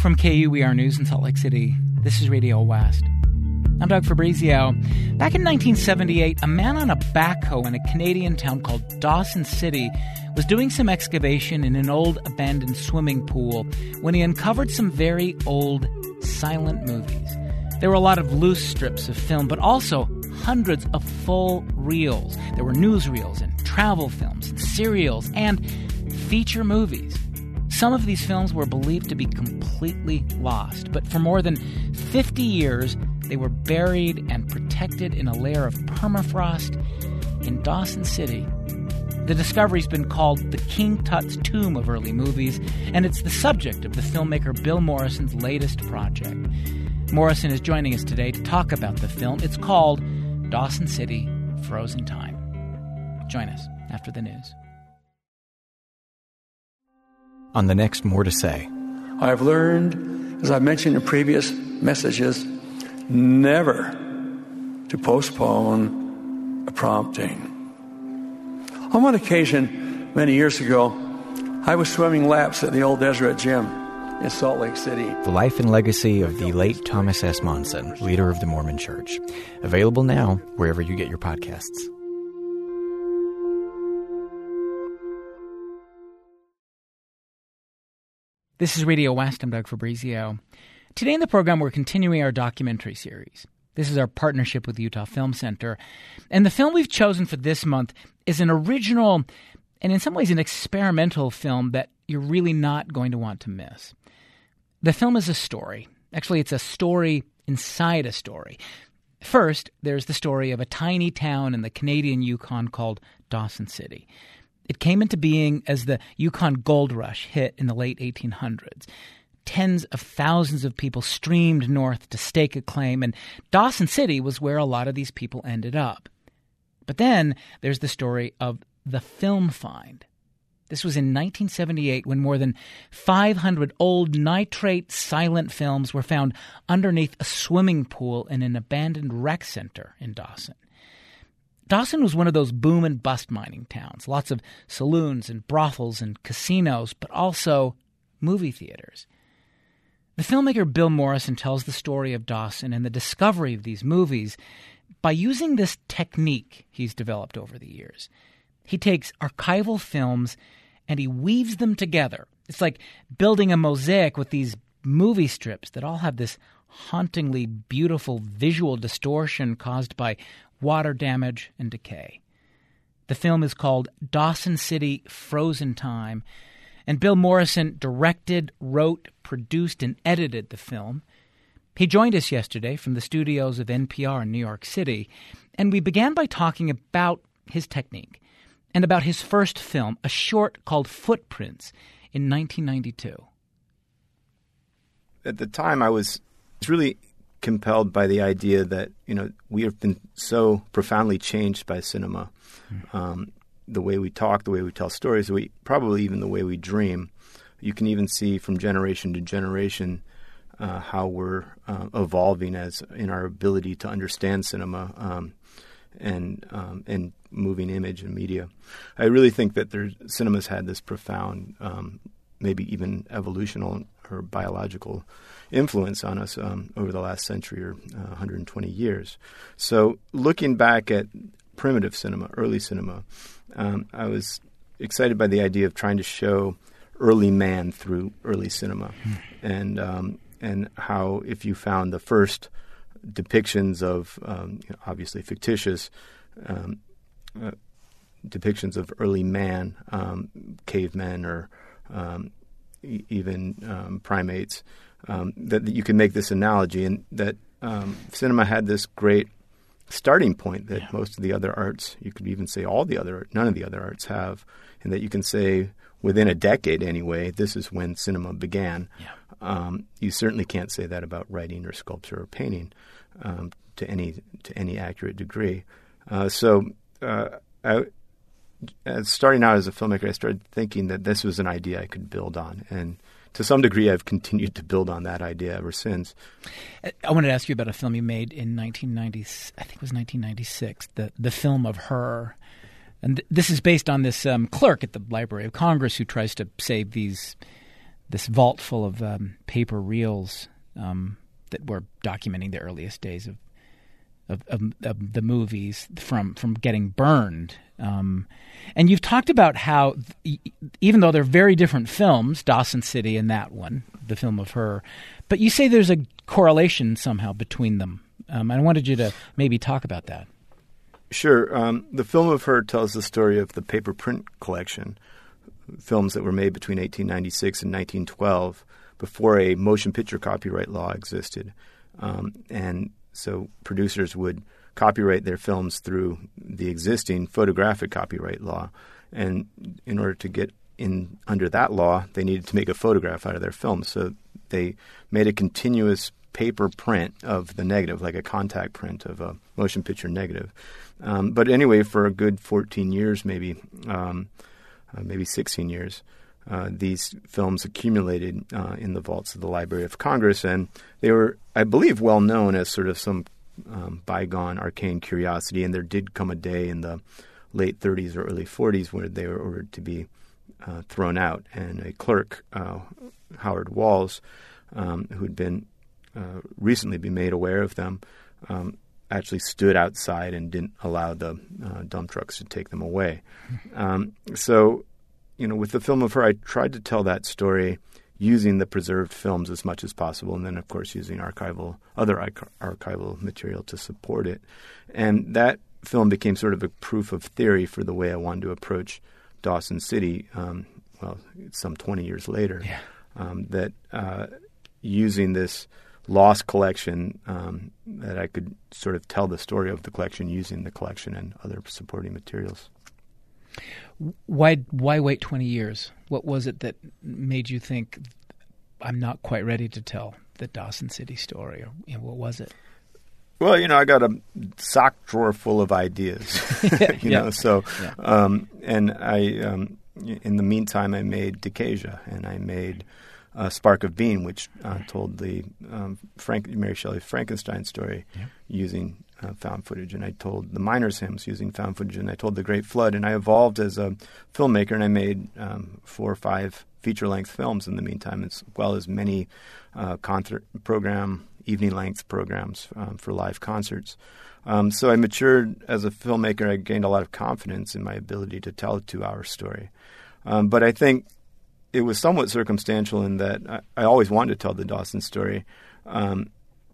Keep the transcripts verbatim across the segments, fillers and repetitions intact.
From K U E R News in Salt Lake City, this is Radio West. I'm Doug Fabrizio. Back in nineteen seventy-eight, a man on a backhoe in a Canadian town called Dawson City was doing some excavation in an old abandoned swimming pool when he uncovered some very old silent movies. There were a lot of loose strips of film, but also hundreds of full reels. There were newsreels and travel films and serials and feature movies. Some of these films were believed to be completely lost, but for more than fifty years, they were buried and protected in a layer of permafrost in Dawson City. The discovery's been called the King Tut's Tomb of early movies, and it's the subject of the filmmaker Bill Morrison's latest project. Morrison is joining us today to talk about the film. It's called Dawson City, Frozen Time. Join us after the news. On the next More to Say. I've learned, as I've mentioned in previous messages, never to postpone a prompting. On one occasion, many years ago, I was swimming laps at the old Deseret Gym in Salt Lake City. The life and legacy of the late Thomas S. Monson, leader of the Mormon Church. Available now wherever you get your podcasts. This is Radio West. I'm Doug Fabrizio. Today in the program, we're continuing our documentary series. This is our partnership with the Utah Film Center. And the film we've chosen for this month is an original and in some ways an experimental film that you're really not going to want to miss. The film is a story. Actually, it's a story inside a story. First, there's the story of a tiny town in the Canadian Yukon called Dawson City. It came into being as the Yukon Gold Rush hit in the late eighteen hundreds. Tens of thousands of people streamed north to stake a claim, and Dawson City was where a lot of these people ended up. But then there's the story of the film find. This was in nineteen seventy-eight when more than five hundred old nitrate silent films were found underneath a swimming pool in an abandoned rec center in Dawson. Dawson was one of those boom and bust mining towns. Lots of saloons and brothels and casinos, but also movie theaters. The filmmaker Bill Morrison tells the story of Dawson and the discovery of these movies by using this technique he's developed over the years. He takes archival films and he weaves them together. It's like building a mosaic with these movie strips that all have this hauntingly beautiful visual distortion caused by water damage and decay. The film is called Dawson City, Frozen Time, and Bill Morrison directed, wrote, produced, and edited the film. He joined us yesterday from the studios of N P R in New York City, and we began by talking about his technique and about his first film, a short called Footprints, in nineteen ninety-two. At the time, I was really compelled by the idea that, you know, we have been so profoundly changed by cinema. Mm-hmm. Um, the way we talk, the way we tell stories, we, probably even the way we dream. You can even see from generation to generation uh, how we're uh, evolving as in our ability to understand cinema um, and um, and moving image and media. I really think that there's, cinema's had this profound, um, maybe even evolutional or biological influence on us um, over the last century or uh, one hundred twenty years. So looking back at primitive cinema, early cinema, um, I was excited by the idea of trying to show early man through early cinema, mm. and um, and how if you found the first depictions of um, obviously fictitious um, uh, depictions of early man, um, cavemen or um, e- even um, primates, um, that, that you can make this analogy, and that um, cinema had this great starting point that yeah. most of the other arts, you could even say all the other, none of the other arts have, and that you can say within a decade anyway, this is when cinema began. Yeah. Um, you certainly can't say that about writing or sculpture or painting um, to any to any accurate degree. Uh, so, uh, I, as starting out as a filmmaker, I started thinking that this was an idea I could build on, and to some degree, I've continued to build on that idea ever since. I wanted to ask you about a film you made in nineteen ninety. I think it was nineteen ninety-six. The the film of Her, and th- this is based on this um, clerk at the Library of Congress who tries to save these this vault full of um, paper reels um, that were documenting the earliest days of of, of, of the movies from from getting burned. Um, and you've talked about how, th- even though they're very different films, Dawson City and that one, the film of her, but you say there's a correlation somehow between them. Um, I wanted you to maybe talk about that. Sure. Um, the film of her tells the story of the paper print collection, films that were made between eighteen ninety-six and nineteen twelve, before a motion picture copyright law existed. Um, and so producers would copyright their films through the existing photographic copyright law. And in order to get in under that law, they needed to make a photograph out of their films. So they made a continuous paper print of the negative, like a contact print of a motion picture negative. Um, but anyway, for a good fourteen years, maybe, um, uh, maybe sixteen years, uh, these films accumulated uh, in the vaults of the Library of Congress. And they were, I believe, well known as sort of some um, bygone arcane curiosity. And there did come a day in the late thirties or early forties where they were ordered to be uh, thrown out. And a clerk, uh, Howard Walls, um, who'd been uh, recently been made aware of them, um, actually stood outside and didn't allow the uh, dump trucks to take them away. Um, so, you know, with the film of her, I tried to tell that story using the preserved films as much as possible, and then, of course, using archival other arch- archival material to support it. And that film became sort of a proof of theory for the way I wanted to approach Dawson City, um, well, some twenty years later, yeah. um, that uh, using this lost collection, um, that I could sort of tell the story of the collection using the collection and other supporting materials. Why why wait twenty years? What was it that made you think, I'm not quite ready to tell the Dawson City story? Or, you know, what was it? Well, you know, I got a sock drawer full of ideas, you yeah. know, so, yeah. um, and I, um, in the meantime, I made Decasia, and I made Uh, Spark of Being, which uh, told the um, Frank, Mary Shelley Frankenstein story yeah. using uh, found footage. And I told the Miners' Hymns using found footage. And I told The Great Flood. And I evolved as a filmmaker, and I made um, four or five feature-length films in the meantime, as well as many uh, concert program, evening-length programs um, for live concerts. Um, so I matured as a filmmaker. I gained a lot of confidence in my ability to tell a two-hour story. Um, but I think it was somewhat circumstantial in that I, I always wanted to tell the Dawson story. Um,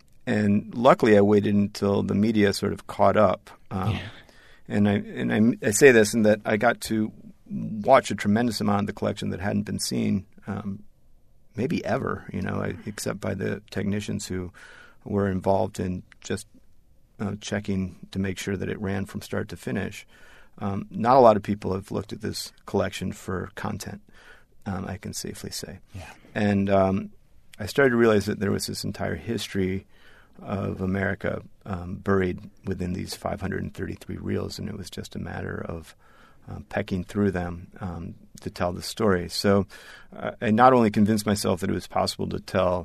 and luckily I waited until the media sort of caught up. Um, yeah. And, I, and I, I say this in that I got to watch a tremendous amount of the collection that hadn't been seen um, maybe ever, you know, I, except by the technicians who were involved in just uh, checking to make sure that it ran from start to finish. Um, not a lot of people have looked at this collection for content. Um, I can safely say. Yeah. And um, I started to realize that there was this entire history of America um, buried within these five hundred thirty-three reels, and it was just a matter of uh, pecking through them um, to tell the story. So uh, I not only convinced myself that it was possible to tell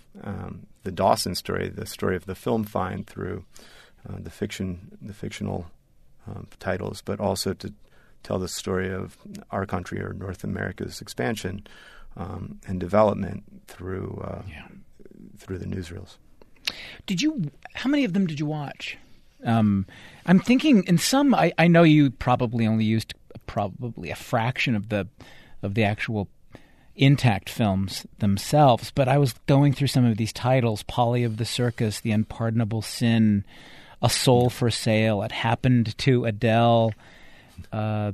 um, the Dawson story, the story of the film find through uh, the fiction, the fictional um, titles, but also to tell the story of our country or North America's expansion um, and development through uh, yeah. through the newsreels. Did you? How many of them did you watch? Um, I'm thinking in some. I, I know you probably only used probably a fraction of the of the actual intact films themselves, but I was going through some of these titles: Polly of the Circus, The Unpardonable Sin, A Soul for Sale, It Happened to Adele. Uh,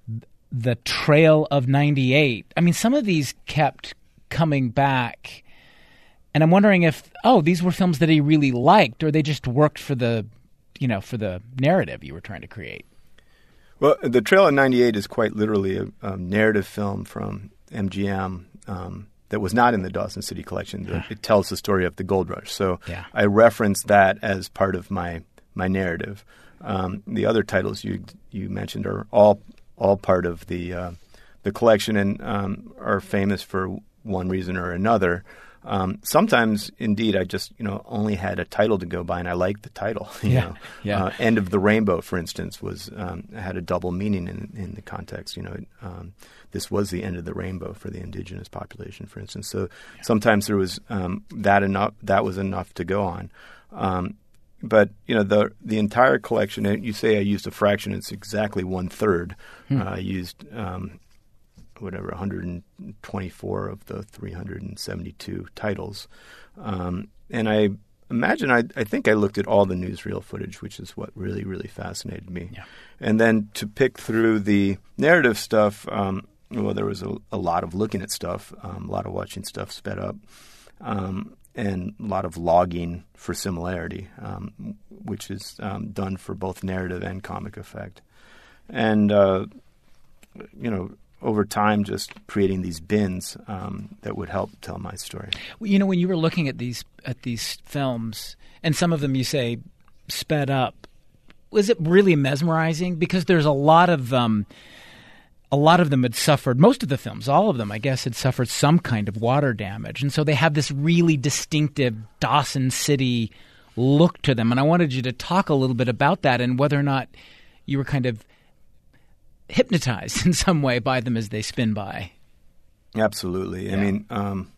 the Trail of ninety-eight. I mean, some of these kept coming back, and I'm wondering if, oh, these were films that he really liked, or they just worked for the, you know, for the narrative you were trying to create. Well, The Trail of ninety-eight is quite literally a, a narrative film from M G M um, that was not in the Dawson City collection. Yeah. It tells the story of the gold rush. So yeah. I referenced that as part of my my narrative. Um, the other titles you you mentioned are all all part of the uh, the collection and um, are famous for one reason or another. Um, sometimes, indeed, I just you know only had a title to go by, and I liked the title. You Yeah, know? yeah. Uh, End of the Rainbow, for instance, was um, had a double meaning in, in the context. You know, um, this was the end of the rainbow for the indigenous population, for instance. So yeah. sometimes there was um, that enough. That was enough to go on. Um, but you know, the the entire collection. You say I used a fraction; it's exactly one third. Hmm. Uh, I used. Um, whatever, one hundred twenty-four of the three hundred seventy-two titles. Um, and I imagine, I, I think I looked at all the newsreel footage, which is what really, really fascinated me. Yeah. And then to pick through the narrative stuff, um, well, there was a, a lot of looking at stuff, um, a lot of watching stuff sped up, um, and a lot of logging for similarity, um, which is um, done for both narrative and comic effect. And, uh, you know, over time, just creating these bins um, that would help tell my story. You know, when you were looking at these at these films, and some of them you say sped up, was it really mesmerizing? Because there's a lot of um, a lot of them had suffered. Most of the films, all of them, I guess, had suffered some kind of water damage, and so they have this really distinctive Dawson City look to them. And I wanted you to talk a little bit about that and whether or not you were kind of hypnotized in some way by them as they spin by. Absolutely. Yeah. I mean, um,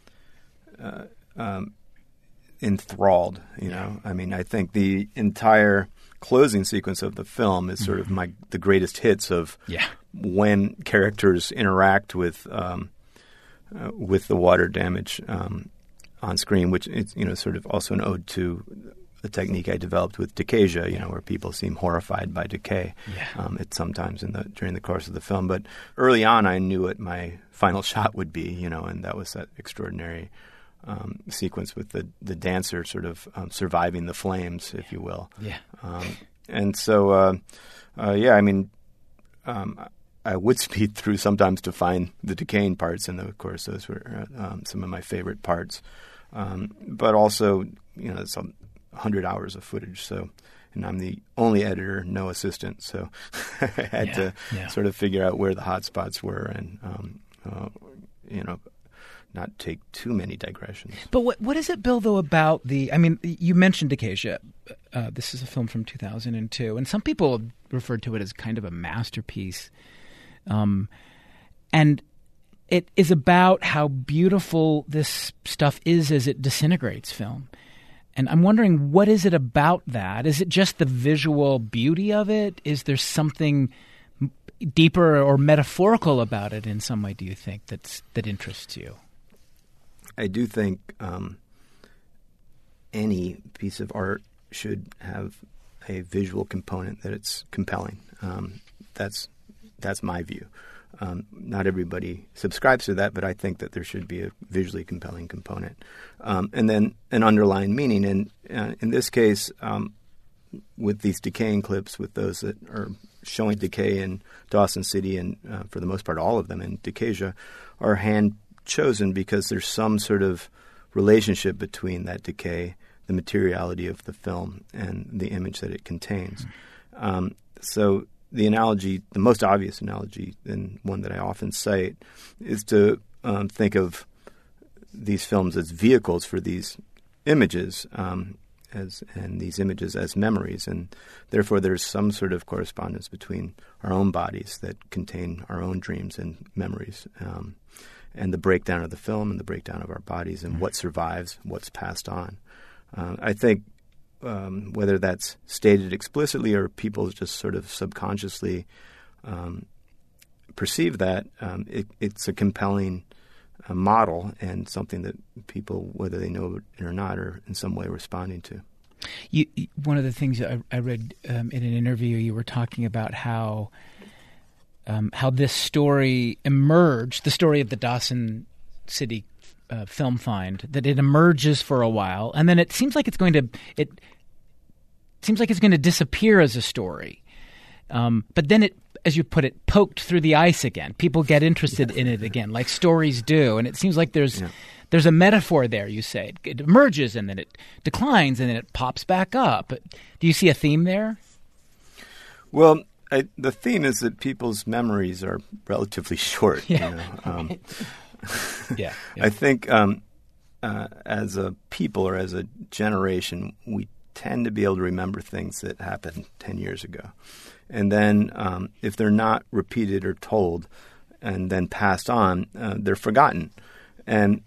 uh, um, enthralled, you know. I mean, I think the entire closing sequence of the film is sort mm-hmm. of my the greatest hits of yeah. when characters interact with um, uh, with the water damage um, on screen, which is, you know, sort of also an ode to a technique I developed with Decasia, you know, where people seem horrified by decay. Yeah. Um, it's sometimes in the during the course of the film, but early on, I knew what my final shot would be, you know, and that was that extraordinary um, sequence with the the dancer sort of um, surviving the flames, if you will. Yeah. Um, and so, uh, uh, yeah, I mean, um, I would speed through sometimes to find the decaying parts, and of course, those were uh, um, some of my favorite parts. Um, but also, you know, some hundred hours of footage. So, and I'm the only editor, no assistant. So I had yeah, to yeah. sort of figure out where the hot spots were and, um, uh, you know, not take too many digressions. But what what is it, Bill, though, about the, I mean, you mentioned Decasia. Uh, this is a film from two thousand two, and some people referred to it as kind of a masterpiece. Um, and it is about how beautiful this stuff is as it disintegrates film. And I'm wondering, what is it about that? Is it just the visual beauty of it? Is there something deeper or metaphorical about it in some way, do you think, that's that interests you? I do think um, any piece of art should have a visual component that it's compelling. Um, that's that's my view. Um, not everybody subscribes to that, but I think that there should be a visually compelling component. Um, and then an underlying meaning. And uh, in this case, um, with these decaying clips, with those that are showing decay in Dawson City and, uh, for the most part, all of them in Decasia, are hand-chosen because there's some sort of relationship between that decay, the materiality of the film, and the image that it contains. Mm-hmm. Um, so the analogy, the most obvious analogy, and one that I often cite, is to um, think of these films as vehicles for these images, um, as and these images as memories, and therefore there's some sort of correspondence between our own bodies that contain our own dreams and memories, um, and the breakdown of the film and the breakdown of our bodies, and mm-hmm. what survives, what's passed on. Uh, I think. Um, whether that's stated explicitly or people just sort of subconsciously um, perceive that, um, it, it's a compelling uh, model and something that people, whether they know it or not, are in some way responding to. You, one of the things I, I read um, in an interview, you were talking about how um, how this story emerged, the story of the Dawson City Uh, film find, that it emerges for a while, and then it seems like it's going to it seems like it's going to disappear as a story. Um, but then it, as you put it, poked through the ice again. People get interested in it again, like stories do, and it seems like there's yeah. there's a metaphor there. You say it, it emerges and then it declines and then it pops back up. Do you see a theme there? Well, I, the theme is that people's memories are relatively short. Yeah. You know? um, yeah, yeah. I think um, uh, as a people or as a generation, we tend to be able to remember things that happened ten years ago. And then um, if they're not repeated or told and then passed on, uh, they're forgotten. And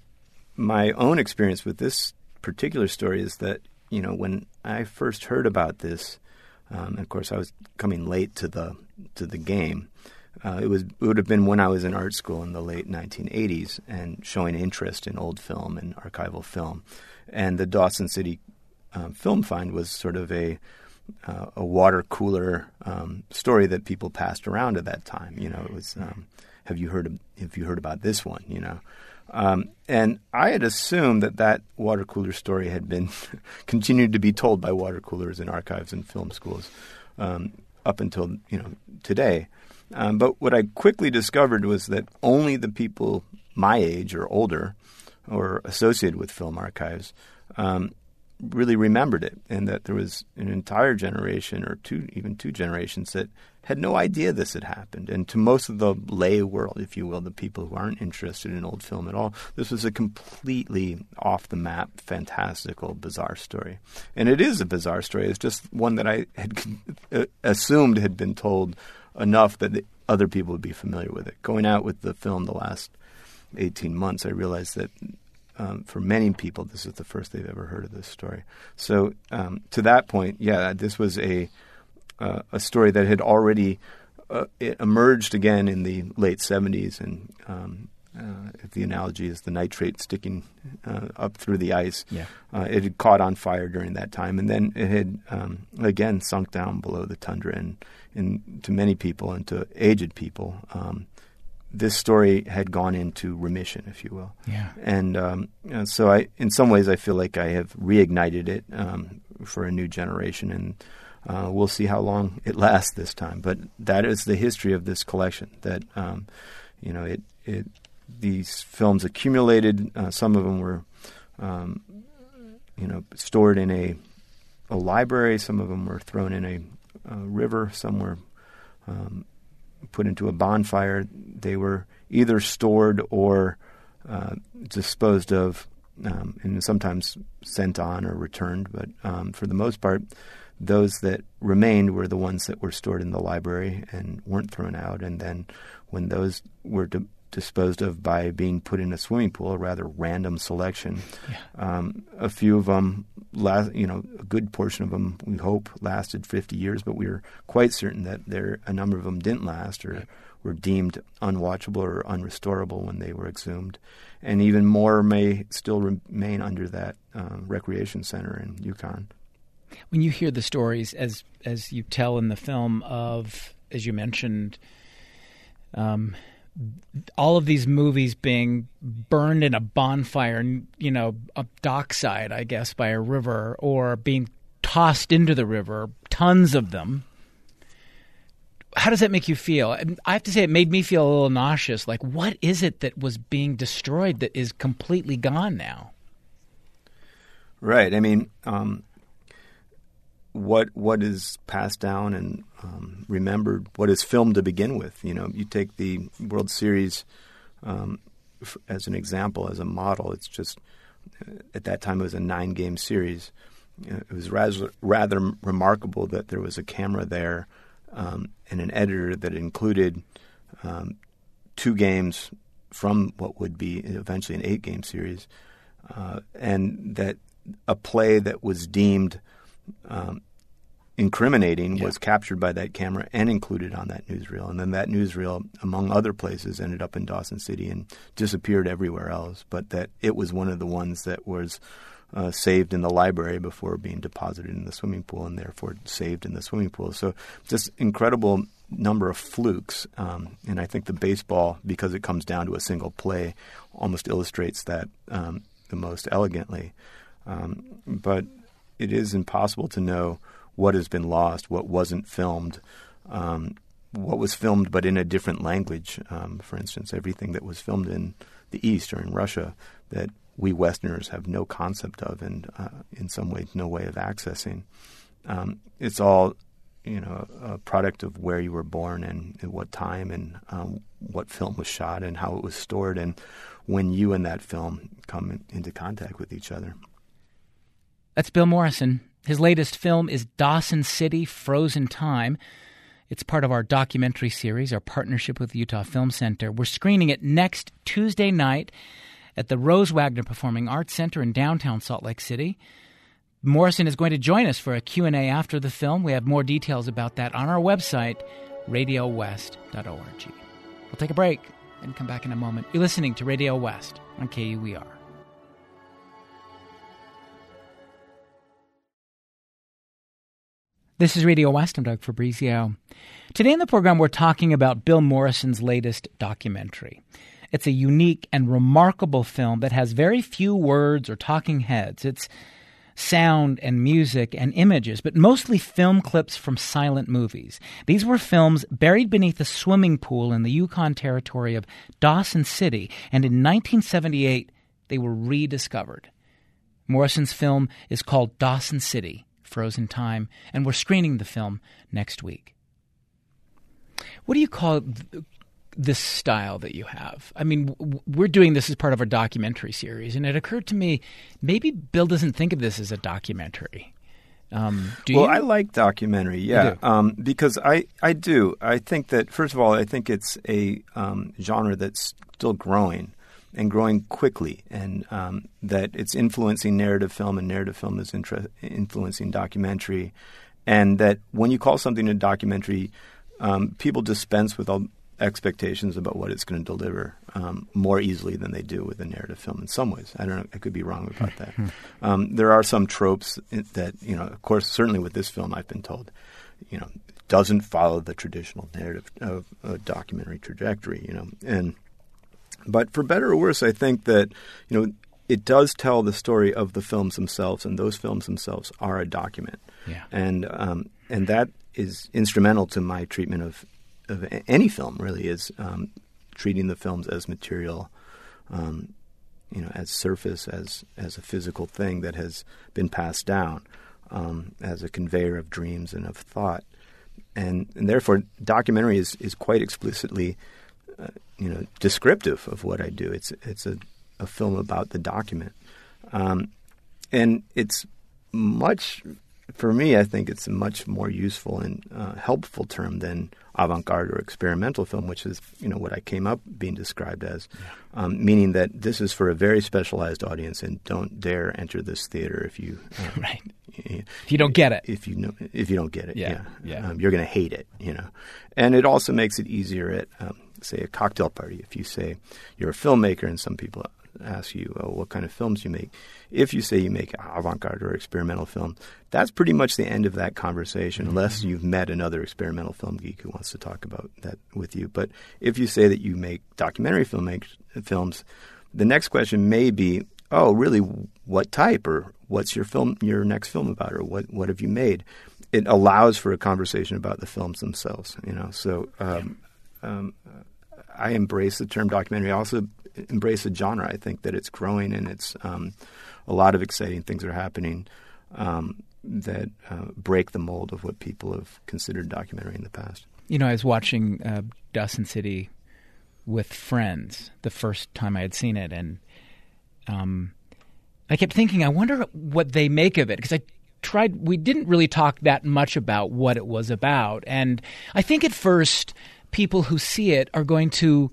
my own experience with this particular story is that, you know, when I first heard about this, um, and of course I was coming late to the to the game, uh, it was it would have been when I was in art school in the late nineteen eighties and showing interest in old film and archival film. And the Dawson City um, Film Find was sort of a uh, a water cooler um, story that people passed around at that time. You know, it was um, have you heard of, have you heard about this one? You know. Um, and I had assumed that that water cooler story had been continued to be told by water coolers in archives and film schools um, up until, you know, today. Um, but what I quickly discovered was that only the people my age or older or associated with film archives um, really remembered it, and that there was an entire generation or two, even two generations that had no idea this had happened. And to most of the lay world, if you will, the people who aren't interested in old film at all, this was a completely off-the-map, fantastical, bizarre story. And it is a bizarre story. It's just one that I had assumed had been told enough that other people would be familiar with it. Going out with the film the last eighteen months, I realized that Um, for many people, this is the first they've ever heard of this story. So um, to that point, yeah, this was a uh, a story that had already uh, it emerged again in the late seventies, and um, uh, if the analogy is the nitrate sticking uh, up through the ice, yeah. uh, it had caught on fire during that time, and then it had um, again sunk down below the tundra, and, and to many people and to aged people, um, this story had gone into remission, if you will. Yeah. And um, uh, so I, in some ways, I feel like I have reignited it um, for a new generation, and uh, we'll see how long it lasts this time. But that is the history of this collection, that, um, you know, it, it these films accumulated. Uh, some of them were, um, you know, stored in a, a library. Some of them were thrown in a, a river. Some were um, put into a bonfire. They were either stored or uh, disposed of, um, and sometimes sent on or returned. But um, for the most part, those that remained were the ones that were stored in the library and weren't thrown out. And then when those were di- disposed of by being put in a swimming pool, a rather random selection, Yeah. um, a few of them, last, you know, a good portion of them, we hope, lasted fifty years, but we are quite certain that there a number of them didn't last, or Right. were deemed unwatchable or unrestorable when they were exhumed. And even more may still remain under that uh, recreation center in Yukon. When you hear the stories, as as you tell in the film, of, as you mentioned, um, all of these movies being burned in a bonfire, you know, up dockside, I guess, by a river, or being tossed into the river, tons of them. How does that make you feel? I have to say it made me feel a little nauseous. Like, what is it that was being destroyed that is completely gone now? Right. I mean, um, what what is passed down and um, remembered, what is filmed to begin with. You know, you take the World Series um, f- as an example, as a model. It's just, uh, at that time, it was a nine-game series. Uh, it was rather, rather remarkable that there was a camera there um, and an editor that included um, two games from what would be eventually an eight-game series, uh, and that a play that was deemed um, incriminating yeah. was captured by that camera and included on that newsreel. And then that newsreel, among other places, ended up in Dawson City and disappeared everywhere else. But that it was one of the ones that was uh, saved in the library before being deposited in the swimming pool, and therefore saved in the swimming pool. So just incredible number of flukes. Um, and I think the baseball, because it comes down to a single play, almost illustrates that um, the most elegantly. Um, but it is impossible to know what has been lost, what wasn't filmed, um, what was filmed but in a different language. Um, for instance, everything that was filmed in the East or in Russia that we Westerners have no concept of and uh, in some ways no way of accessing. Um, it's all you know, a product of where you were born and at what time and um, what film was shot and how it was stored and when you and that film come in, into contact with each other. That's Bill Morrison. His latest film is Dawson City, Frozen Time. It's part of our documentary series, our partnership with the Utah Film Center. We're screening it next Tuesday night at the Rose Wagner Performing Arts Center in downtown Salt Lake City. Morrison is going to join us for a Q and A after the film. We have more details about that on our website, radio west dot org. We'll take a break and come back in a moment. You're listening to Radio West on K U E R. This is Radio West. I'm Doug Fabrizio. Today in the program, we're talking about Bill Morrison's latest documentary. It's a unique and remarkable film that has very few words or talking heads. It's sound and music and images, but mostly film clips from silent movies. These were films buried beneath a swimming pool in the Yukon territory of Dawson City, and in nineteen seventy-eight, they were rediscovered. Morrison's film is called Dawson City, Frozen Time, and we're screening the film next week. What do you call th- this style that you have? I mean, w- we're doing this as part of our documentary series, and it occurred to me, maybe Bill doesn't think of this as a documentary. Um, do well, you? I like documentary, yeah, um, because I, I do. I think that, first of all, I think it's a um, genre that's still growing and growing quickly, and um, that it's influencing narrative film, and narrative film is intra- influencing documentary, and that when you call something a documentary, um, people dispense with all expectations about what it's going to deliver um, more easily than they do with a narrative film in some ways. I don't know. I could be wrong about that. um, there are some tropes that, you know, of course, certainly with this film, I've been told, you know, doesn't follow the traditional narrative of a documentary trajectory, you know. And but for better or worse, I think that, you know, it does tell the story of the films themselves, and those films themselves are a document. Yeah. And um, and that is instrumental to my treatment of of any film, really, is um, treating the films as material, um, you know, as surface, as as a physical thing that has been passed down, um, as a conveyor of dreams and of thought, and and therefore, documentary is is quite explicitly, uh, you know, descriptive of what I do. It's it's a, a film about the document, um, and it's much. For me, I think it's a much more useful and uh, helpful term than avant-garde or experimental film, which is, you know, what I came up being described as, yeah. um, meaning that this is for a very specialized audience, and don't dare enter this theater if you um, right if you don't get it. If you know, if you don't get it, yeah, yeah, yeah. Um, you're going to hate it, you know. And it also makes it easier at, um, say, a cocktail party. If you say you're a filmmaker, and some people ask you, oh, what kind of films you make. If you say you make avant-garde or experimental film, that's pretty much the end of that conversation, mm-hmm. unless you've met another experimental film geek who wants to talk about that with you. But if you say that you make documentary film make, films, the next question may be, oh, really, what type, or what's your film, your next film about, or what, what have you made? It allows for a conversation about the films themselves, you know. So um, um, I embrace the term documentary. I also embrace the genre. I think that it's growing, and it's um, a lot of exciting things are happening um, that uh, break the mold of what people have considered documentary in the past. You know, I was watching uh, Dawson City with friends the first time I had seen it, and um, I kept thinking, I wonder what they make of it, because I tried. We didn't really talk that much about what it was about, and I think at first people who see it are going to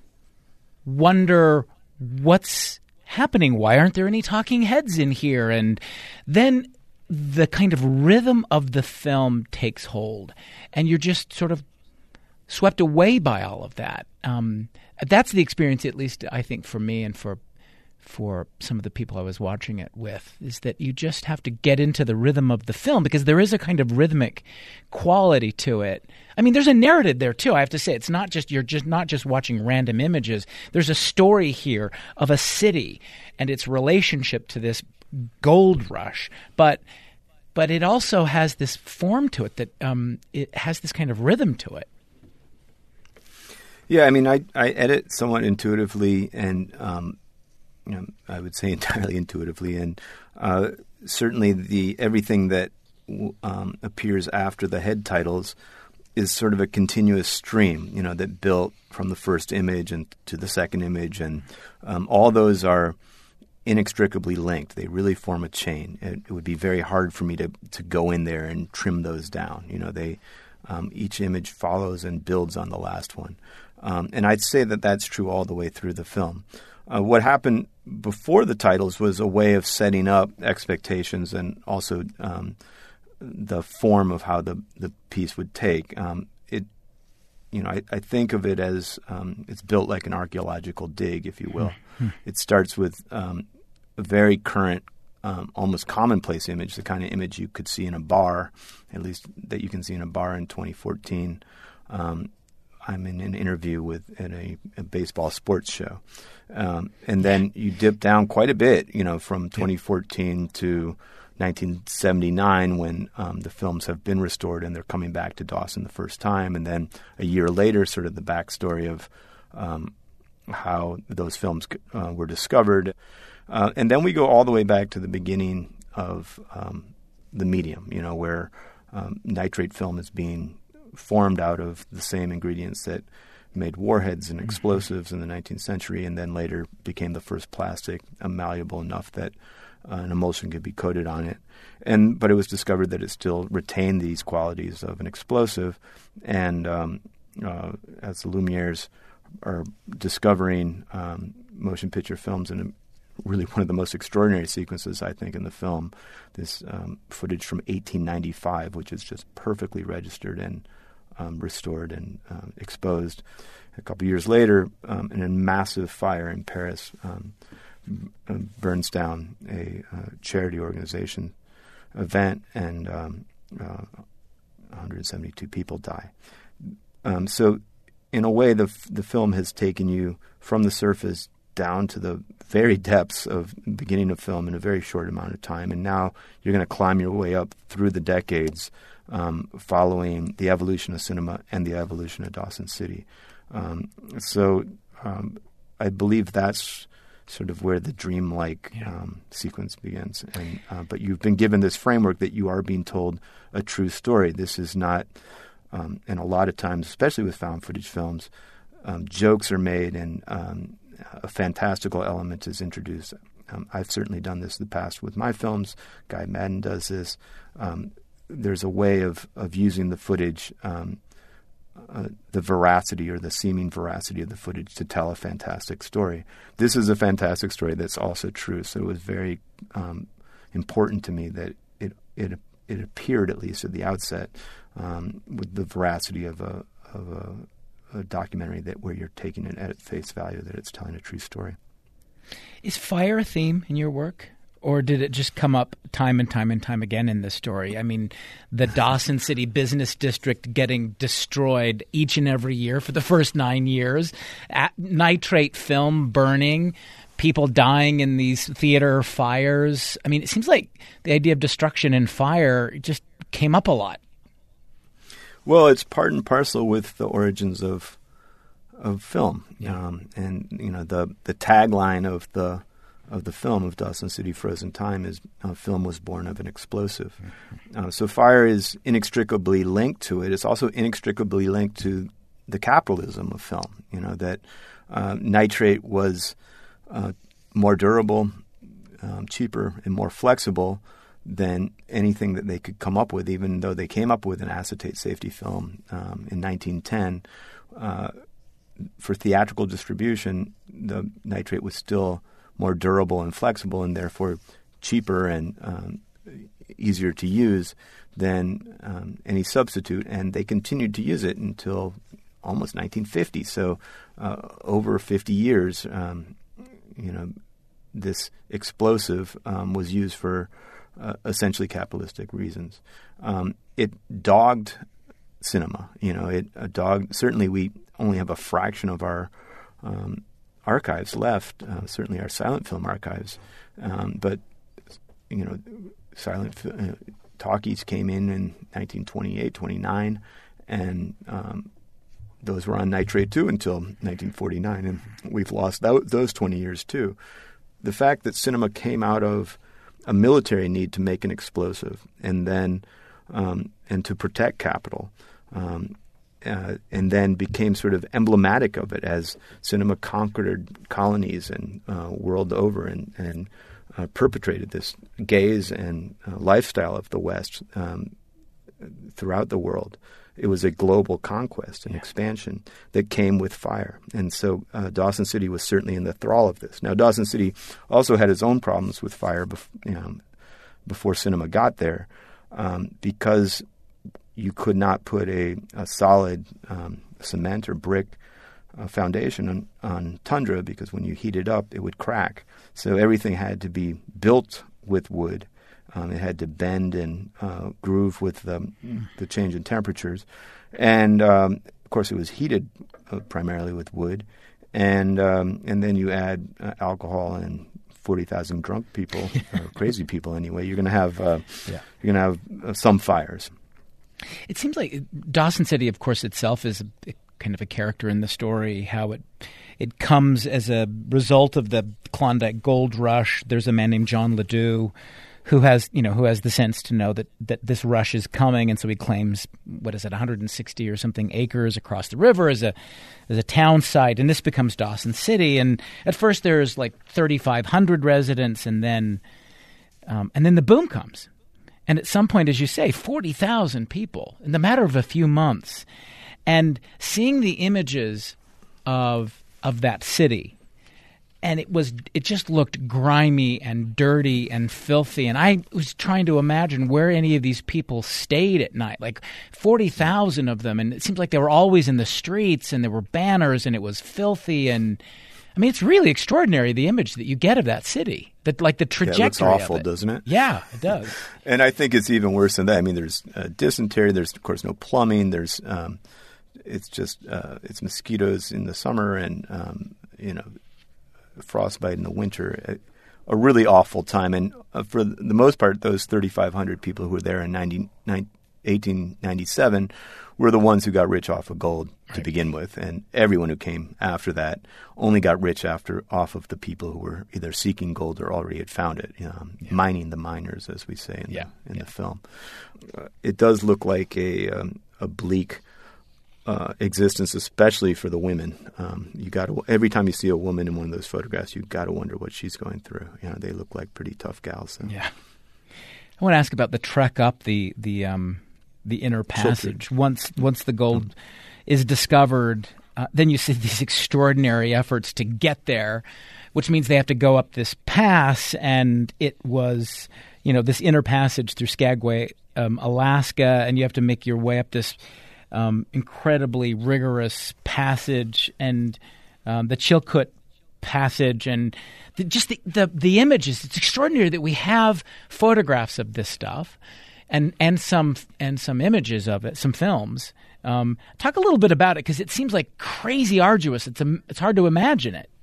wonder what's happening. Why aren't there any talking heads in here? And then the kind of rhythm of the film takes hold, and you're just sort of swept away by all of that. Um, that's the experience, at least I think, for me and for for some of the people I was watching it with, is that you just have to get into the rhythm of the film, because there is a kind of rhythmic quality to it. I mean, there's a narrative there too. I have to say, it's not just you're just not just watching random images. There's a story here of a city and its relationship to this gold rush, but but it also has this form to it that um, it has this kind of rhythm to it. Yeah, I mean, I I edit somewhat intuitively, and um, you know, I would say entirely intuitively, and uh, certainly the everything that um, appears after the head titles is sort of a continuous stream, you know, that built from the first image and to the second image, and um, all those are inextricably linked. They really form a chain. It, it would be very hard for me to to go in there and trim those down. You know, they um, each image follows and builds on the last one, um, and I'd say that that's true all the way through the film. Uh, what happened before the titles was a way of setting up expectations and also um, the form of how the, the piece would take. Um, it, you know, I, I think of it as um, it's built like an archaeological dig, if you will. Mm-hmm. It starts with um, a very current, um, almost commonplace image, the kind of image you could see in a bar, at least that you can see in a bar in twenty fourteen. Um, I'm in an interview with at a, a baseball sports show, um, and then you dip down quite a bit, you know, from twenty fourteen to nineteen seventy-nine, when um, the films have been restored and they're coming back to Dawson the first time, and then a year later, sort of the backstory of um, how those films uh, were discovered, uh, and then we go all the way back to the beginning of um, the medium, you know, where um, nitrate film is being formed out of the same ingredients that made warheads and explosives mm-hmm. in the nineteenth century, and then later became the first plastic, uh, malleable enough that uh, an emulsion could be coated on it. And but it was discovered that it still retained these qualities of an explosive, and um, uh, as the Lumieres are discovering um, motion picture films in a really one of the most extraordinary sequences, I think, in the film, this um, footage from eighteen ninety-five, which is just perfectly registered and um, restored and uh, exposed. A couple years later, um, in a massive fire in Paris, um, b- burns down a uh, charity organization event, and um, uh, one hundred seventy-two people die. Um, so, in a way, the f- the film has taken you from the surface down to the very depths of beginning of film in a very short amount of time. And now you're going to climb your way up through the decades, um, following the evolution of cinema and the evolution of Dawson City. Um, so um, I believe that's sort of where the dreamlike yeah. um, sequence begins. And uh, but you've been given this framework that you are being told a true story. This is not, um, and a lot of times, especially with found footage films, um, jokes are made and um, a fantastical element is introduced. Um, I've certainly done this in the past with my films. Guy Madden does this. Um, there's a way of, of using the footage, um, uh, the veracity or the seeming veracity of the footage to tell a fantastic story. This is a fantastic story that's also true. So it was very um, important to me that it it it appeared, at least at the outset, um, with the veracity of a of a a documentary that where you're taking it at face value, that it's telling a true story. Is fire a theme in your work, or did it just come up time and time and time again in this story? I mean, the Dawson City Business District getting destroyed each and every year for the first nine years, at nitrate film burning, people dying in these theater fires. I mean, it seems like the idea of destruction and fire just came up a lot. Well, it's part and parcel with the origins of of film, yeah. um, and you know the the tagline of the of the film of Dawson City Frozen Time is uh, "Film was born of an explosive." Mm-hmm. Uh, so fire is inextricably linked to it. It's also inextricably linked to the capitalism of film. You know that uh, nitrate was uh, more durable, um, cheaper, and more flexible than anything that they could come up with, even though they came up with an acetate safety film um, in nineteen ten. Uh, for theatrical distribution, the nitrate was still more durable and flexible and therefore cheaper and um, easier to use than um, any substitute. And they continued to use it until almost nineteen fifty. So uh, over fifty years, um, you know, this explosive um, was used for Uh, essentially capitalistic reasons. Um, it dogged cinema. You know, it uh, dogged. Certainly, we only have a fraction of our um, archives left. Uh, certainly, our silent film archives. Um, but you know, silent uh, talkies came in in nineteen twenty-eight, twenty-nine, and um, those were on nitrate too until nineteen forty-nine, and we've lost that, those twenty years too. The fact that cinema came out of a military need to make an explosive, and then um, and to protect capital. Um, Uh, and then became sort of emblematic of it as cinema conquered colonies and uh, world over and, and uh, perpetrated this gaze and uh, lifestyle of the West um, throughout the world. It was a global conquest and yeah. expansion that came with fire. And so uh, Dawson City was certainly in the thrall of this. Now, Dawson City also had its own problems with fire bef- you know, before cinema got there um, because you could not put a, a solid um, cement or brick uh, foundation on, on tundra because when you heat it up, it would crack. So everything had to be built with wood. Um, it had to bend and uh, groove with the, mm. the change in temperatures. And, um, of course, it was heated uh, primarily with wood. And um, and then you add uh, alcohol and forty thousand drunk people, or crazy people anyway, you're going to have uh, yeah. you're going to have uh, some fires. It seems like Dawson City, of course, itself is a, kind of a character in the story, how it it comes as a result of the Klondike Gold Rush. There's a man named John Ledoux who has, you know, who has the sense to know that, that this rush is coming, and so he claims, what is it, one hundred sixty or something acres across the river as a as a town site, and this becomes Dawson City. And at first there's like thirty-five hundred residents, and then um, and then the boom comes. And at some point, as you say, forty thousand people in the matter of a few months. And seeing the images of of that city, and it was it just looked grimy and dirty and filthy. And I was trying to imagine where any of these people stayed at night, like forty thousand of them. And it seems like they were always in the streets, and there were banners, and it was filthy. And I mean, it's really extraordinary, the image that you get of that city. That, like the trajectory yeah, it looks awful, of it. doesn't it? Yeah, it does. And I think it's even worse than that. I mean, there's uh, dysentery. There's, of course, no plumbing. There's, um, it's just, uh, it's mosquitoes in the summer and, um, you know, frostbite in the winter. A, a really awful time. And uh, for the most part, those thirty-five hundred people who were there in eighteen ninety-seven were the ones who got rich off of gold to right. begin with, and everyone who came after that only got rich after off of the people who were either seeking gold or already had found it, you know, yeah. mining the miners, as we say in, yeah. the, in yeah. the film. Uh, it does look like a um, a bleak uh, existence, especially for the women. Um, you got to every time you see a woman in one of those photographs, you got to wonder what she's going through. You know, they look like pretty tough gals. So. Yeah. I want to ask about the trek up the the. Um the inner passage. Chiltern. Once once the gold mm. is discovered, uh, then you see these extraordinary efforts to get there, which means they have to go up this pass, and it was, you know, this inner passage through Skagway, um, Alaska, and you have to make your way up this um, incredibly rigorous passage, and um, the Chilkoot Passage, and the, just the, the the images. It's extraordinary that we have photographs of this stuff. And and some and some images of it, some films. Um, talk a little bit about it, because it seems like crazy arduous. It's a, it's hard to imagine it.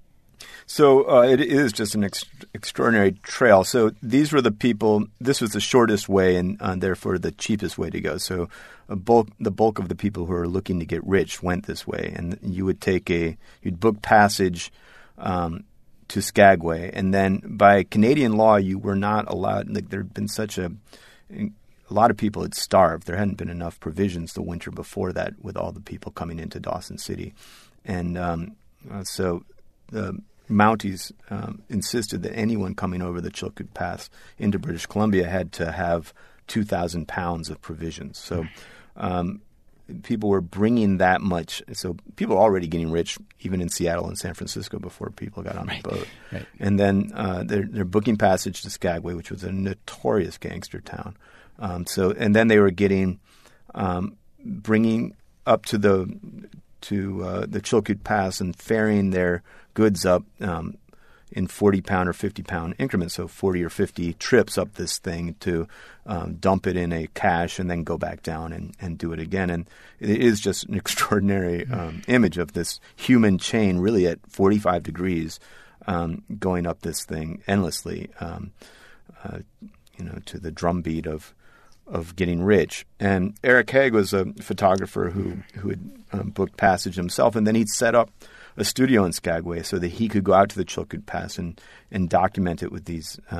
So uh, it is just an ex- extraordinary trail. So these were the people. This was the shortest way, and uh, therefore the cheapest way to go. So a bulk, the bulk of the people who are looking to get rich went this way, and you would take a you'd book passage um, to Skagway, and then by Canadian law, you were not allowed. Like, there had been such a A lot of people had starved. There hadn't been enough provisions the winter before that, with all the people coming into Dawson City. And um, uh, so the Mounties um, insisted that anyone coming over the Chilkoot Pass into British Columbia had to have two thousand pounds of provisions. So um, people were bringing that much. So people were already getting rich, even in Seattle and San Francisco, before people got on right. the boat. Right. And then uh, they're, they're booking passage to Skagway, which was a notorious gangster town. Um, so, and then they were getting, um, bringing up to the to uh, the Chilkoot Pass and ferrying their goods up um, in forty pound or fifty pound increments. So forty or fifty trips up this thing to um, dump it in a cache and then go back down and, and do it again. And it is just an extraordinary um, image of this human chain, really at forty-five degrees, um, going up this thing endlessly, um, uh, you know, to the drumbeat of. of getting rich. And Eric Haig was a photographer who who had um, booked passage himself, and then he'd set up a studio in Skagway so that he could go out to the Chilkoot Pass and, and document it with these um,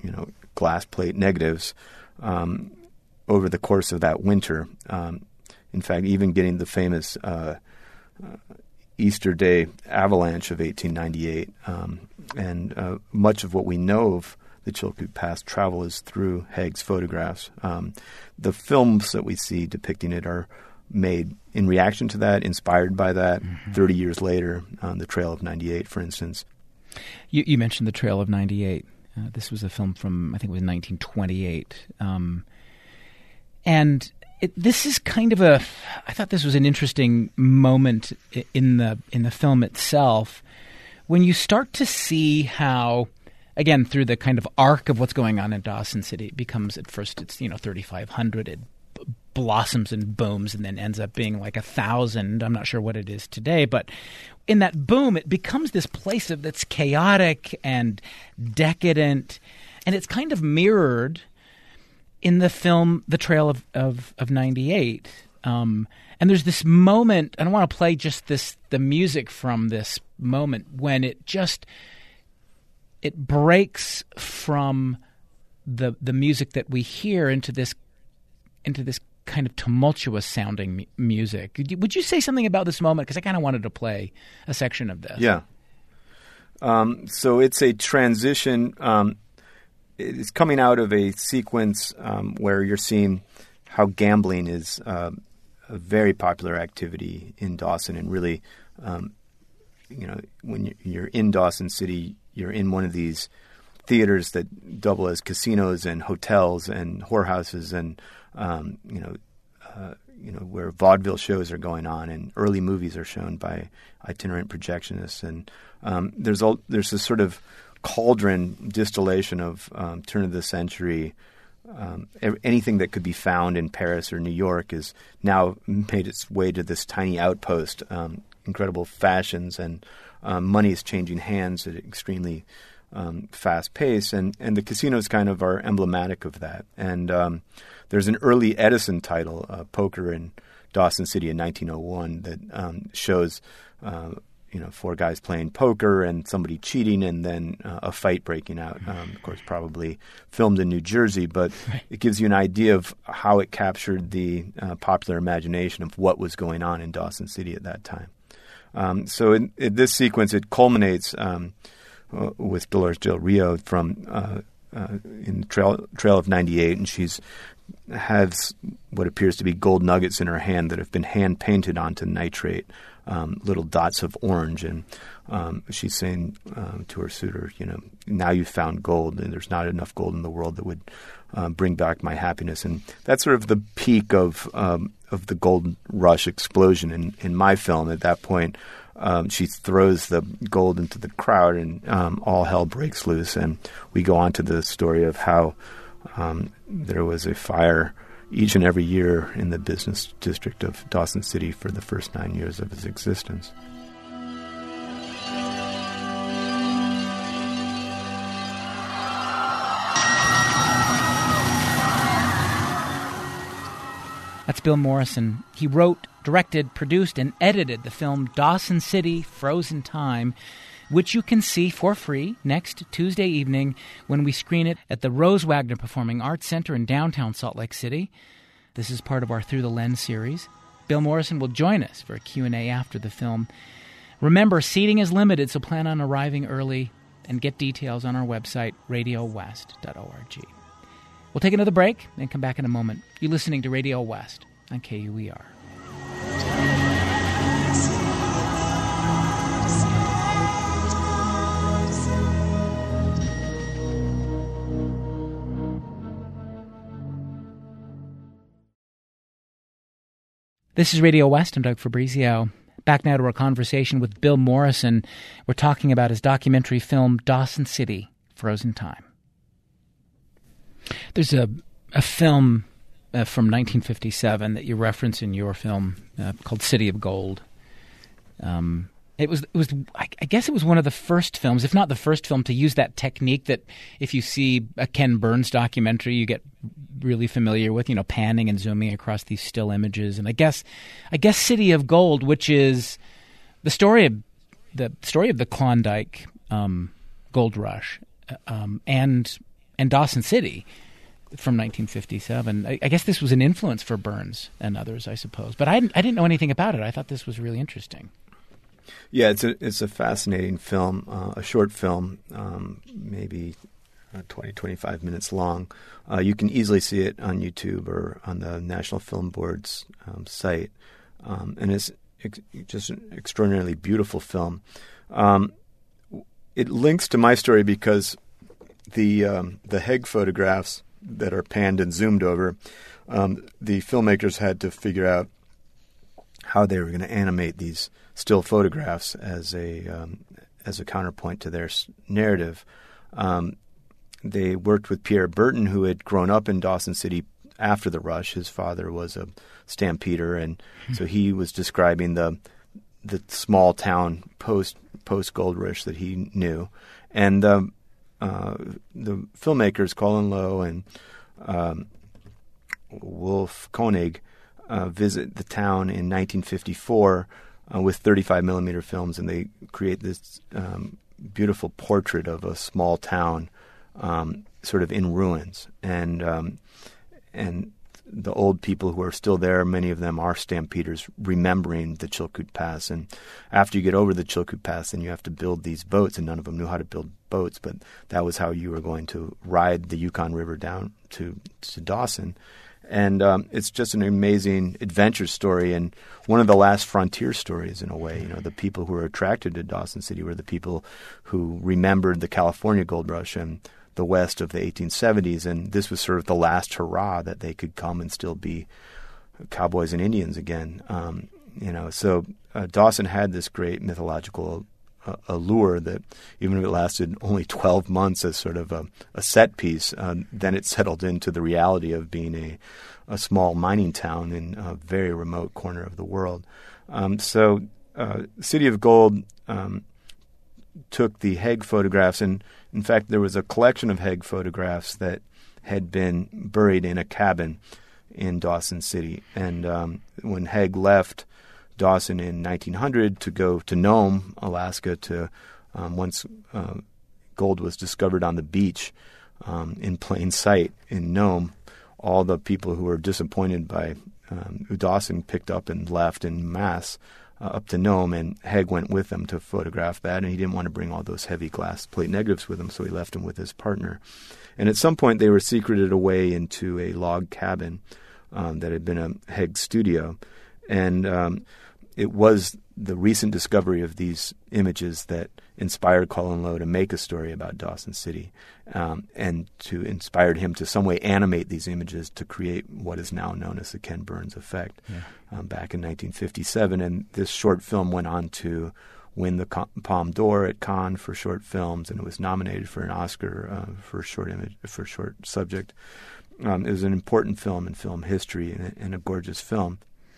you know, glass plate negatives um, over the course of that winter. Um, in fact, even getting the famous uh, uh, Easter Day avalanche of eighteen ninety-eight, um, and uh, much of what we know of the Chilkoot Pass travel is through Haig's photographs. Um, the films that we see depicting it are made in reaction to that, inspired by that. Mm-hmm. thirty years later, on the Trail of ninety-eight, for instance. You, you mentioned the Trail of ninety-eight. Uh, this was a film from, I think it was nineteen twenty-eight. Um, and it, this is kind of a, I thought this was an interesting moment in the in the film itself, when you start to see how, again, through the kind of arc of what's going on in Dawson City, it becomes, at first it's, you know, thirty-five hundred, it b- blossoms and booms and then ends up being like a thousand. I'm not sure what it is today, but in that boom, it becomes this place of that's chaotic and decadent, and it's kind of mirrored in the film The Trail of, of, of ninety-eight. Um, and there's this moment, and I want to play just this the music from this moment when it just it breaks from the the music that we hear into this into this kind of tumultuous sounding mu- music. Would you say something about this moment? Because I kind of wanted to play a section of this. Yeah. Um, so it's a transition. Um, it's coming out of a sequence um, where you're seeing how gambling is uh, a very popular activity in Dawson, and really, um, you know, when you're in Dawson City, you're in one of these theaters that double as casinos and hotels and whorehouses, and um, you know, uh, you know, where vaudeville shows are going on and early movies are shown by itinerant projectionists, and um, there's all there's this sort of cauldron distillation of um, turn of the century. Um, anything that could be found in Paris or New York is now made its way to this tiny outpost. Um, incredible fashions, and um, money is changing hands at an extremely um, fast pace, and, and the casinos kind of are emblematic of that. And um, there's an early Edison title, uh, Poker in Dawson City in nineteen oh one, that um, shows uh, you know four guys playing poker and somebody cheating, and then uh, a fight breaking out. Um, of course, probably filmed in New Jersey, but it gives you an idea of how it captured the uh, popular imagination of what was going on in Dawson City at that time. Um, so in, in this sequence, it culminates um, uh, with Dolores Del Rio from uh, uh, in the Trail, Trail of ninety-eight, and she's has what appears to be gold nuggets in her hand that have been hand painted onto nitrate, um, little dots of orange, and um, she's saying um, to her suitor, you know, now you've found gold, and there's not enough gold in the world that would um, bring back my happiness. And that's sort of the peak of um, of the gold rush explosion in, in my film. At that point, um, she throws the gold into the crowd, and um, all hell breaks loose. And we go on to the story of how um, there was a fire each and every year in the business district of Dawson City for the first nine years of its existence. That's Bill Morrison. He wrote, directed, produced, and edited the film Dawson City, Frozen Time, which you can see for free next Tuesday evening when we screen it at the Rose Wagner Performing Arts Center in downtown Salt Lake City. This is part of our Through the Lens series. Bill Morrison will join us for a Q and A after the film. Remember, seating is limited, so plan on arriving early and get details on our website, radio west dot org. We'll take another break and come back in a moment. You're listening to Radio West on K U E R. This is Radio West. I'm Doug Fabrizio. Back now to our conversation with Bill Morrison. We're talking about his documentary film, Dawson City, Frozen Time. There's a a film uh, from nineteen fifty-seven that you reference in your film uh, called City of Gold. Um, it was, it was, I, I guess it was one of the first films, if not the first film, to use that technique that if you see a Ken Burns documentary, you get really familiar with, you know, panning and zooming across these still images. And I guess, I guess City of Gold, which is the story of the story of the Klondike um, gold rush, um, and and Dawson City from nineteen fifty-seven. I, I guess this was an influence for Burns and others, I suppose. But I, I didn't know anything about it. I thought this was really interesting. Yeah, it's a it's a fascinating film, uh, a short film, um, maybe uh, twenty, twenty-five minutes long. Uh, you can easily see it on YouTube or on the National Film Board's um, site. Um, and it's ex- just an extraordinarily beautiful film. Um, it links to my story because the um, the Haig photographs that are panned and zoomed over, um, the filmmakers had to figure out how they were going to animate these still photographs as a um, as a counterpoint to their s- narrative. Um, they worked with Pierre Burton, who had grown up in Dawson City after the rush. His father was a stampeder, and mm-hmm. so he was describing the the small town post post Gold Rush that he knew, and um, uh, the filmmakers Colin Lowe and um, Wolf Koenig uh, visit the town in nineteen fifty-four uh, with thirty-five millimeter films, and they create this um, beautiful portrait of a small town, um, sort of in ruins, and um, and the old people who are still there, many of them are stampeders, remembering the Chilkoot Pass. And after you get over the Chilkoot Pass, then you have to build these boats, and none of them knew how to build boats, but that was how you were going to ride the Yukon River down to, to Dawson. And um, it's just an amazing adventure story, and one of the last frontier stories in a way. You know, the people who were attracted to Dawson City were the people who remembered the California Gold Rush and the West of the eighteen seventies, and this was sort of the last hurrah that they could come and still be cowboys and Indians again. Um, you know, so uh, Dawson had this great mythological uh, allure that even if it lasted only twelve months as sort of a, a set piece, uh, then it settled into the reality of being a, a small mining town in a very remote corner of the world. Um, so uh, City of Gold um, took the Haig photographs, and in fact, there was a collection of Haig photographs that had been buried in a cabin in Dawson City. And um, when Haig left Dawson in nineteen hundred to go to Nome, Alaska, to um, once uh, gold was discovered on the beach um, in plain sight in Nome, all the people who were disappointed by um, who Dawson picked up and left in mass Uh, up to Nome, and Haig went with them to photograph that, and he didn't want to bring all those heavy glass plate negatives with him, so he left him with his partner. And at some point they were secreted away into a log cabin um, that had been a Haig studio, and um, it was the recent discovery of these images that inspired Colin Lowe to make a story about Dawson City, um, and to inspired him to some way animate these images to create what is now known as the Ken Burns effect, yeah. um, back in nineteen fifty-seven. And this short film went on to win the Palme d'Or at Cannes for short films, and it was nominated for an Oscar uh, for short image for short subject. Um, it was an important film in film history, and a, and a gorgeous film.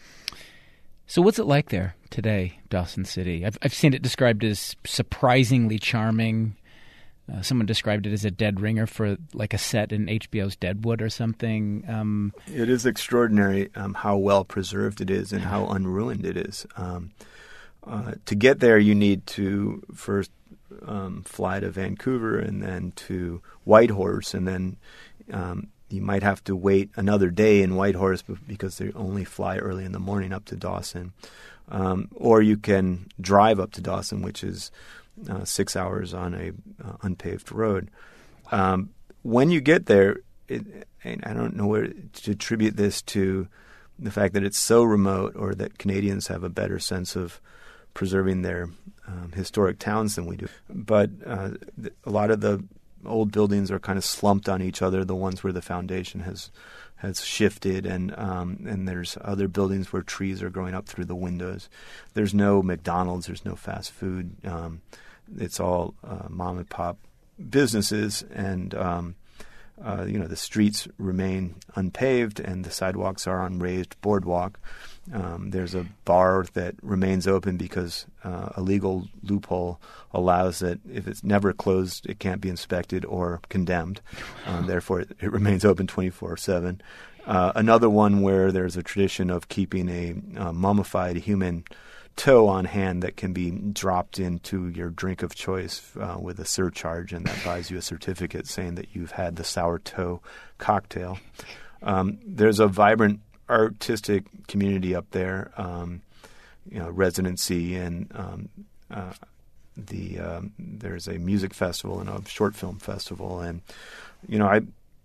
So what's it like there today, Dawson City? I've I've seen it described as surprisingly charming. Uh, someone described it as a dead ringer for like a set in H B O's Deadwood or something. Um, it is extraordinary um, how well preserved it is and how unruined it is. Um, uh, to get there, you need to first um, fly to Vancouver and then to Whitehorse, and then um, you might have to wait another day in Whitehorse because they only fly early in the morning up to Dawson. Um, or you can drive up to Dawson, which is uh, six hours on a uh, unpaved road. Um, when you get there, it, and I don't know where to attribute this to the fact that it's so remote, or that Canadians have a better sense of preserving their um, historic towns than we do. But uh, th- a lot of the old buildings are kind of slumped on each other, the ones where the foundation has has shifted, and um, and there's other buildings where trees are growing up through the windows. There's no McDonald's, there's no fast food. Um, it's all uh, mom and pop businesses, and um, uh, you know the streets remain unpaved, and the sidewalks are on raised boardwalk. Um, there's a bar that remains open because uh, a legal loophole allows that if it's never closed, it can't be inspected or condemned. Um, therefore, it, it remains open twenty-four seven. Uh, another one where there's a tradition of keeping a uh, mummified human tow on hand that can be dropped into your drink of choice uh, with a surcharge, and that buys you a certificate saying that you've had the sour toe cocktail. Um, there's a vibrant artistic community up there, um, you know, residency, and um, uh, the um, there's a music festival and a short film festival, and you know I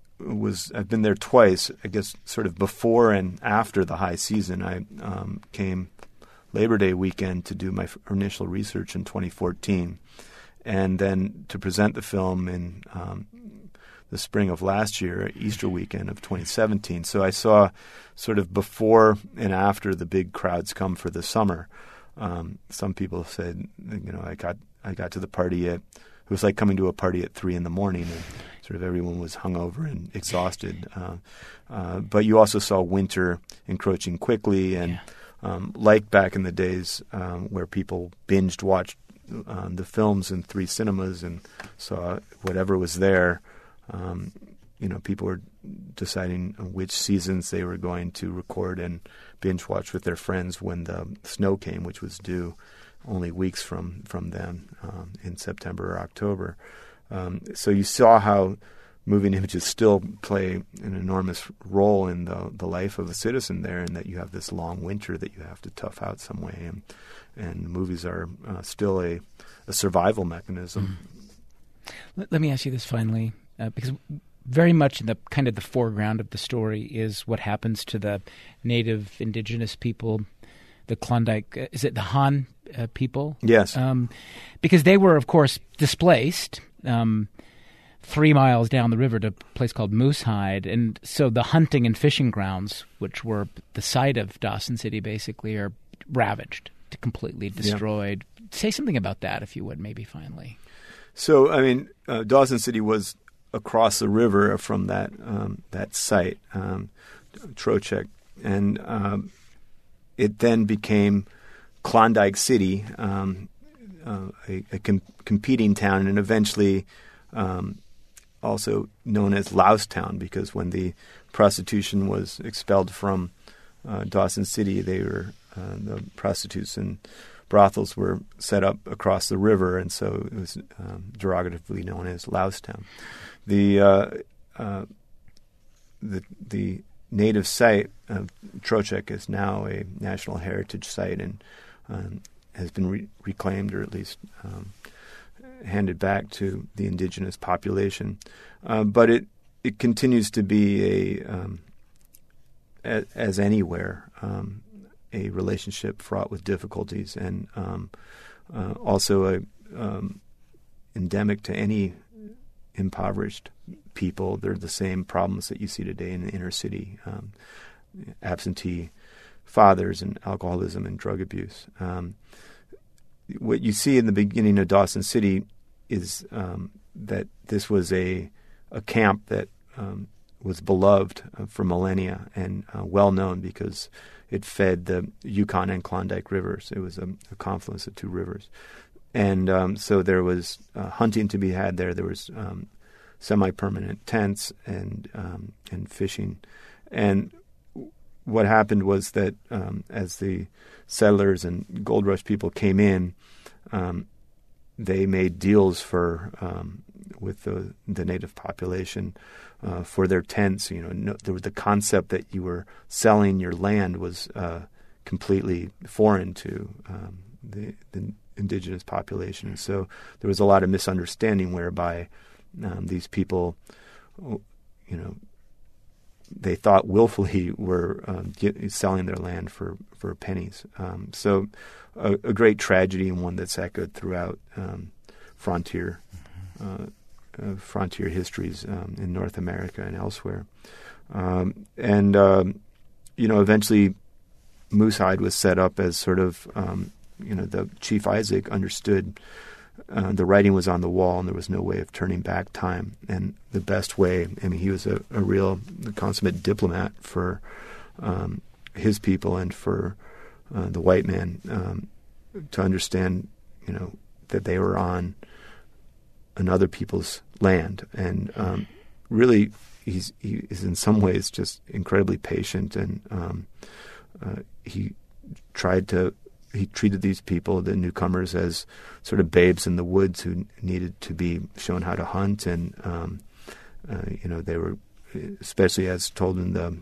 was I've been there twice. I guess sort of before and after the high season. I um, came Labor Day weekend to do my f- initial research in twenty fourteen, and then to present the film in um, the spring of last year, Easter weekend of twenty seventeen. So I saw sort of before and after the big crowds come for the summer. Um, some people said, you know, I got I got to the party at, it was like coming to a party at three in the morning, and sort of everyone was hungover and exhausted. Uh, uh, but you also saw winter encroaching quickly, and yeah. um, like back in the days um, where people binged watched uh, the films in three cinemas and saw whatever was there. Um, you know, people were deciding which seasons they were going to record and binge watch with their friends when the snow came, which was due only weeks from, from then um, in September or October. Um, so you saw how moving images still play an enormous role in the, the life of a citizen there, and that you have this long winter that you have to tough out some way. And, and movies are uh, still a, a survival mechanism. Mm. Let, let me ask you this finally. Uh, because very much in the kind of the foreground of the story is what happens to the native indigenous people, the Klondike, uh, is it the Han uh, people? Yes. Um, because they were, of course, displaced um, three miles down the river to a place called Moosehide. And so the hunting and fishing grounds, which were the site of Dawson City, basically, are ravaged, completely destroyed. Yeah. Say something about that, if you would, maybe finally. So, I mean, uh, Dawson City was across the river from that um, that site, um, Trocheck, and um, it then became Klondike City, um, uh, a, a com- competing town, and eventually um, also known as Loustown, because when the prostitution was expelled from uh, Dawson City, they were uh, the prostitutes and brothels were set up across the river, and so it was um, derogatively known as Loustown. The uh, uh, the the native site of Trocheck is now a National Heritage Site and um, has been re- reclaimed, or at least um, handed back to the indigenous population. Uh, but it it continues to be a um, a, as anywhere um, a relationship fraught with difficulties, and um, uh, also a um, endemic to any impoverished people. They're the same problems that you see today in the inner city: um, absentee fathers and alcoholism and drug abuse. Um, what you see in the beginning of Dawson City is um, that this was a a camp that um, was beloved uh, for millennia and uh, well known because it fed the Yukon and Klondike rivers. It was a, a confluence of two rivers. And um, so there was uh, hunting to be had there. There was um, semi-permanent tents and um, and fishing. And what happened was that um, as the settlers and gold rush people came in, um, they made deals for um, with the the native population uh, for their tents. You know, no, there was the concept that you were selling your land was uh, completely foreign to um, the the indigenous population. And so there was a lot of misunderstanding whereby um, these people, you know, they thought willfully were um, get, selling their land for, for pennies. Um, so a, a great tragedy, and one that's echoed throughout um, frontier uh, uh, frontier histories um, in North America and elsewhere. Um, and, um, you know, eventually Moosehide was set up as sort of um, you know, the Chief Isaac understood uh, the writing was on the wall and there was no way of turning back time. And the best way, I mean, he was a, a real consummate diplomat for um, his people and for uh, the white man um, to understand, you know, that they were on another people's land. And um, really, he's he is in some ways just incredibly patient, and um, uh, he tried to he treated these people, the newcomers, as sort of babes in the woods who needed to be shown how to hunt. And, um, uh, you know, they were, especially as told in the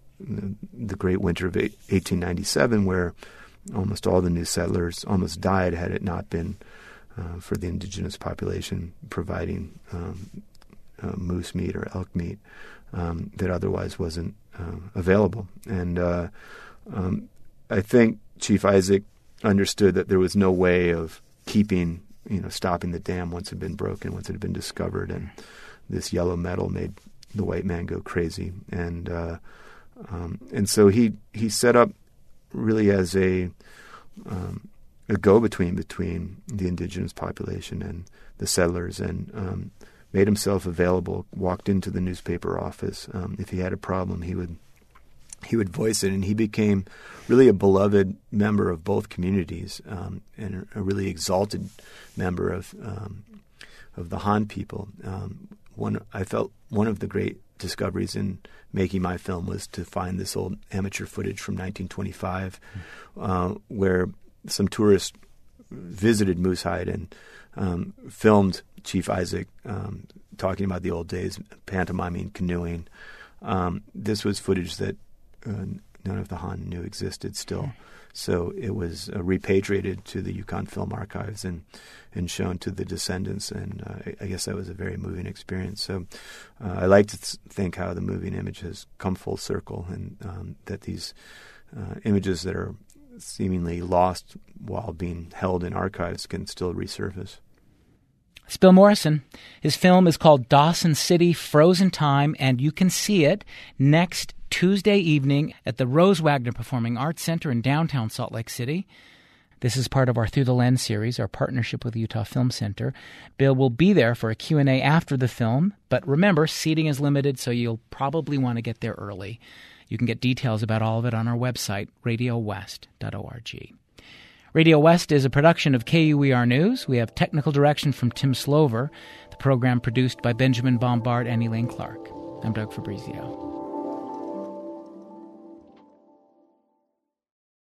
the Great Winter of eighteen ninety-seven, where almost all the new settlers almost died had it not been uh, for the indigenous population providing um, uh, moose meat or elk meat um, that otherwise wasn't uh, available. And uh, um, I think Chief Isaac understood that there was no way of keeping, you know, stopping the dam once it had been broken, once it had been discovered, and this yellow metal made the white man go crazy. And uh, um, and so he he set up really as a um, a go-between between the indigenous population and the settlers, and um, made himself available. Walked into the newspaper office. Um, if he had a problem, he would he would voice it, and he became really a beloved member of both communities, um, and a really exalted member of um, of the Han people. Um, one I felt one of the great discoveries in making my film was to find this old amateur footage from nineteen twenty-five, uh, where some tourists visited Moosehide and um, filmed Chief Isaac um, talking about the old days, pantomiming, canoeing. Um, this was footage that uh, none of the Han knew existed still. So it was uh, repatriated to the Yukon Film Archives and, and shown to the descendants, and uh, I, I guess that was a very moving experience. So uh, I like to th- think how the moving image has come full circle, and um, that these uh, images that are seemingly lost while being held in archives can still resurface. It's Bill Morrison. His film is called Dawson City, Frozen Time, and you can see it next Tuesday evening at the Rose Wagner Performing Arts Center in downtown Salt Lake City. This is part of our Through the Lens series, our partnership with the Utah Film Center. Bill will be there for a Q and A after the film, but remember, seating is limited, so you'll probably want to get there early. You can get details about all of it on our website, radio west dot org. Radio West is a production of K U E R News. We have technical direction from Tim Slover. The program produced by Benjamin Bombard and Elaine Clark. I'm Doug Fabrizio.